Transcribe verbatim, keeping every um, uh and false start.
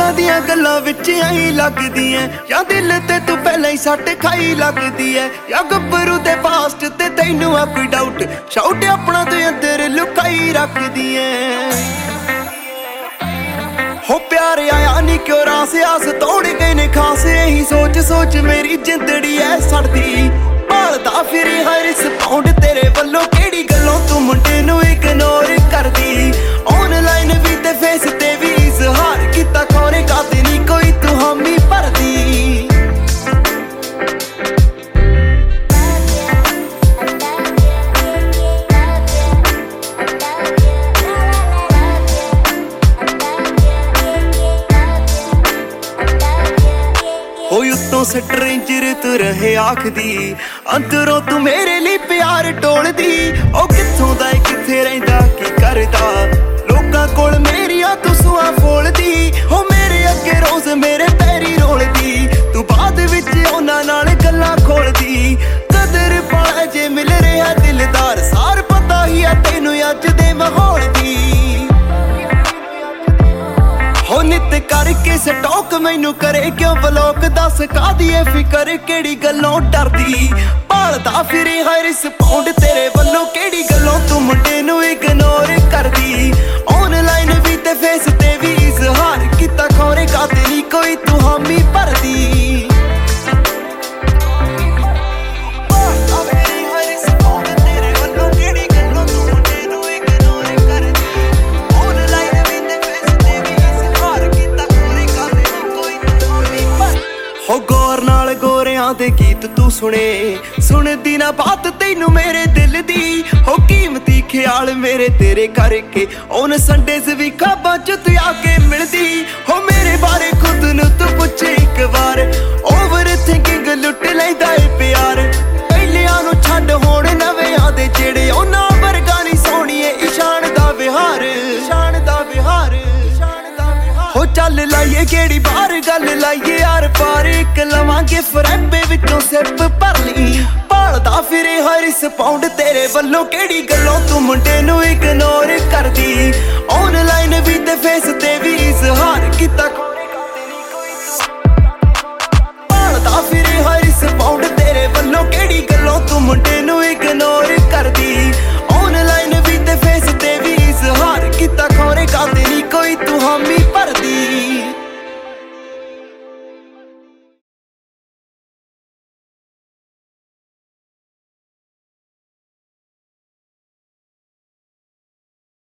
ਲੋਕਾਂ ਦੀਆਂ ਗੱਲਾਂ ਵਿੱਚ ਆਈ ਲੱਗਦੀ ਐ, ਜਾਂ ਦਿਲ ਤੇ ਤੂੰ ਪਹਿਲਾਂ ਹੀ ਸੱਟ ਖਾਈ ਲੱਗਦੀ ਐ, ਜਾਂ ਗੱਭਰੂ ਦੇ ਪਾਸਟ ਤੇ ਤੈਨੂੰ ਆ ਕੋਈ ਡਾਊਟ, ਸ਼ਾਊਟ ਆਪਣਾ ਤੂੰ ਅੰਦਰ ਲੁਕਾਈ ਰੱਖਦੀ ਐ। ਹੋ ਪਿਆਰ ਆਇਆ ਨੀ ਕਿਉਂ ਰਾਸ ਆਸ ਤੋੜ ਗਏ ਨੇ ਖਾਸ, ਇਹੀ ਸੋਚ ਸੋਚ ਮੇਰੀ ਜਿੰਦੜੀ ਐ ਸੜਦੀ, ਭਾਲਦਾ ਫਿਰੀ ਹਰ ਸਪਾਉਂਡ ਤੇਰੇ ਵੱਲੋਂ ਕਿਹੜੀ ਗੱਲੋਂ ਤੂੰ ਮੁੰਡੇ ਨੂੰ ਇਗਨੋਰ ਕਰਦੀ, ਆਨਲਾਈਨ ਵੀ ਤੇ ਫੇਸ ਤੇ ਵੀ ਇਜ਼ਹਾਰ ਕੀਤਾ ਖੋਰੇ ਕਾਤੇ ਨੀ ਕੋਈ ਤੂੰ ਹਾਮੀ ਭਰਦੀ। ਹੋਈ ਉੱਤੋਂ ਸਟਰੇਂਜਰ ਤੂੰ ਰਹੇ ਆਖਦੀ, ਅੰਦਰੋਂ ਤੂੰ ਮੇਰੇ ਲਈ ਪਿਆਰ ਟੋਲਦੀ, ਉਹ ਕਿੱਥੋਂ ਦਾ ਕਿੱਥੇ ਰਹਿੰਦਾ ਕੀ ਕਰਦਾ, ਲੋਕਾਂ ਕੋਲ ਮੇਰੀਆਂ ਤੂੰ ਸੁਆ ਫੋਲਦੀ, ਹੋ ਮੇਰੇ ਅੱਗੇ ਰੋਜ਼ ਮੇਰੇ ਪੈਰੀ ਰੋਲਦੀ, ਤੂੰ ਬਾਅਦ ਵਿੱਚ ਉਹਨਾਂ ਨਾਲ ਗੱਲਾਂ ਖੋਲਦੀ, ਕਦਰ ਪਾਲਾ ਜੇ ਮਿਲ ਰਿਹਾ ਦਿਲਦਾਰ ਸਾਰ ਪਤਾ ਹੀ ਆ ਤੈਨੂੰ ਅੱਜ ਦੇ ਮਾਹੌਲ ਦੀ। ਹੋ ਨਿਤ ਕਰਕੇ ਸਟੋਕ ਮੈਨੂੰ ਕਰੇ ਕਿਉਂ ਬਲੌਕ, ਦੱਸ ਕਾਹਦੀ ਏ ਫਿਕਰ ਕਿਹੜੀ ਗੱਲੋਂ ਡਰਦੀ, ਭਾਲਦਾ ਫਿਰੇ ਹਰ ਸਪਾਉਂਡ ਤੇਰੇ ਵੱਲੋਂ ਕਿਹੜੀ ਗੱਲੋਂ ਤੂੰ ਮੁੰਡੇ ਨੂੰ ਇਗਨੋਰ ਕਰਦੀ, ਆਨਲਾਈਨ ਵੀ ਤੇ ਫੇਸ ਤੇ ਵੀ ਇਜ਼ਹਾਰ ਕੀਤਾ ਖੋਰੇ ਕਾਤੇ ਨੀ ਕੋਈ ਤੂੰ ਹਾਮੀ ਭਰਦੀ। ਹੋ ਗੌਰ ਨਾਲ ਗੋਰਿਆਂ ਦੇ ਗੀਤ ਤੂੰ ਸੁਣੇ, ਸੁਣਦੀ ਨਾ ਬਾਤ ਤੈਨੂੰ ਮੇਰੇ ਦਿਲ ਦੀ, ਹੋ ਕੀਮਤੀ ਖਿਆਲ ਮੇਰੇ ਤੇਰੇ ਕਰਕੇ ਉਹਨ ਸੰਡੇਜ਼ ਵੀ ਖਾਬਾਂ ਚ ਤੂੰ ਆ ਕੇ ਮਿਲਦੀ, ਹੋ ਮੇਰੇ ਬਾਰੇ ਖੁਦ ਨੂੰ ਤੂੰ ਪੁੱਛੇ ਇੱਕ ਵਾਰ, ਓਵਰ ਥਿੰਕਿੰਗ ਲੁੱਟ ਲੈਂਦਾ ਏ ਪਿਆਰ, ਪਹਿਲਿਆਂ ਨੂੰ ਛੱਡ ਹੋਣ ਨਵਿਆਂ ਦੇ ਜਿਹੜੇ ਉਹਨਾਂ ਵਰਗਾ ਨਹੀਂ ਸੋਹਣੀਏ ਇਸ਼ਾਨ ਦਾ ਵਿਹਾਰ, ਇਸ਼ਾਨ ਦਾ ਵਿਹਾਰ ਹੋ ਚੱਲ ਲਾਈਏ ਕਿਹੜੀ ਬਾਹਰ ਗੱਲ ਲਾਈਏ ਯਾਰ ਪਾਰ, ਇੱਕ ਲਵਾਂਗੇ ਫਰੈਂਬੇ ਵਿੱਚੋਂ ਸਿਪ ਭਰ ਲਈ, ਭਾਲਦਾ ਫਿਰੇ ਹਰ ਸਪਾਉਂਡ ਤੇਰੇ ਵੱਲੋਂ ਕਿਹੜੀ ਗੱਲੋਂ ਤੂੰ ਮੁੰਡੇ ਨੂੰ ਇਗਨੋਰ ਕਰਦੀ, ਆਨਲਾਈਨ ਵੀ ਤੇ ਫੇਸ ਤੇ ਵੀ ਇਜ਼ਹਾਰ ਕੀਤਾ।